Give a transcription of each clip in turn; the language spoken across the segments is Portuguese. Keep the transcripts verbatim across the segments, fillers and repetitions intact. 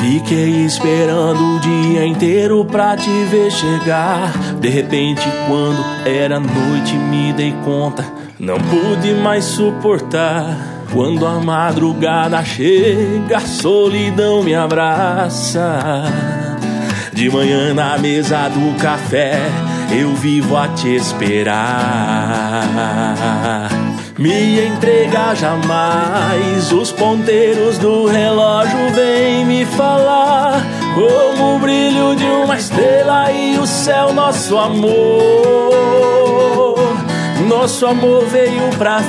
Fiquei esperando o dia inteiro pra te ver chegar. De repente, quando era noite, me dei conta, não pude mais suportar. Quando a madrugada chega, a solidão me abraça. De manhã na mesa do café, eu vivo a te esperar. Me entregar jamais, os ponteiros do relógio vêm me falar como o brilho de uma estrela e o céu, nosso amor. Nosso amor veio pra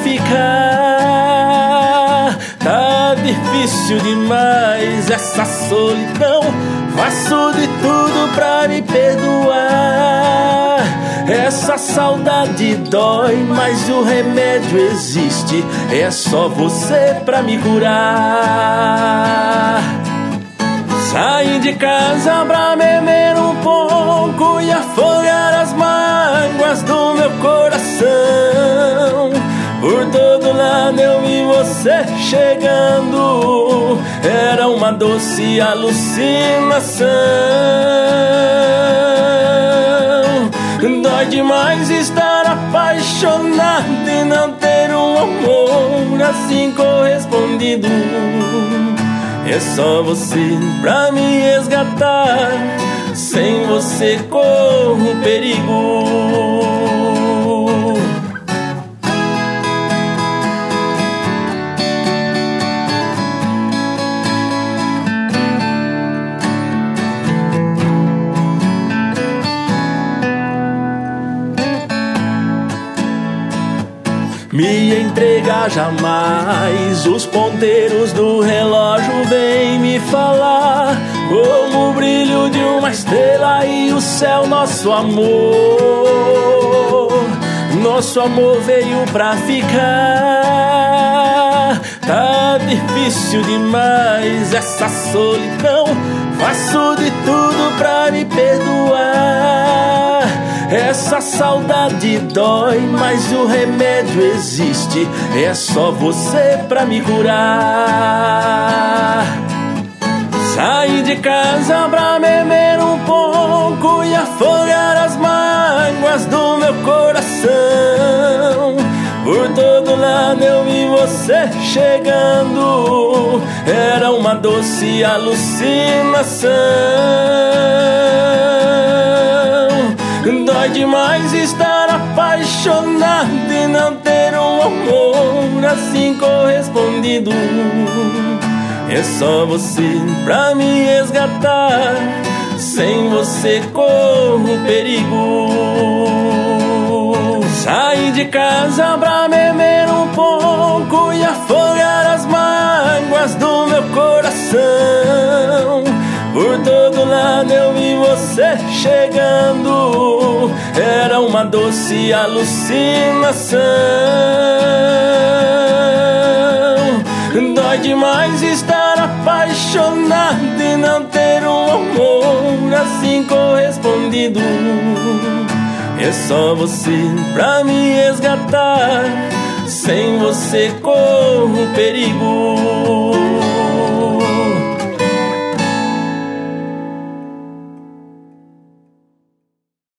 ficar. Tá difícil demais essa solidão, faço de tudo pra me perdoar. Essa saudade dói, mas o remédio existe, é só você pra me curar. Saí de casa pra beber um pouco e afogar as mágoas do meu coração. Por todo lado eu vi você chegando, era uma doce alucinação. Dói demais estar apaixonado e não ter um amor assim correspondido. É só você pra me resgatar, sem você corro perigo. Me entregar jamais, os ponteiros do relógio vêm me falar como o brilho de uma estrela e o céu, nosso amor. Nosso amor veio pra ficar. Tá difícil demais essa solidão, faço de tudo pra me perdoar. Essa saudade dói, mas o remédio existe, é só você pra me curar. Saí de casa pra beber um pouco e afogar as mágoas do meu coração. Por todo lado eu vi você chegando, era uma doce alucinação. Dói demais estar apaixonado e não ter um amor assim correspondido. É só você pra me resgatar, sem você corro perigo. Saí de casa pra beber um pouco e afogar as mágoas do meu coração. Por todo lado eu vi você chegando, era uma doce alucinação. Dói demais estar apaixonado e não ter um amor assim correspondido. É só você pra me resgatar, sem você corro perigo.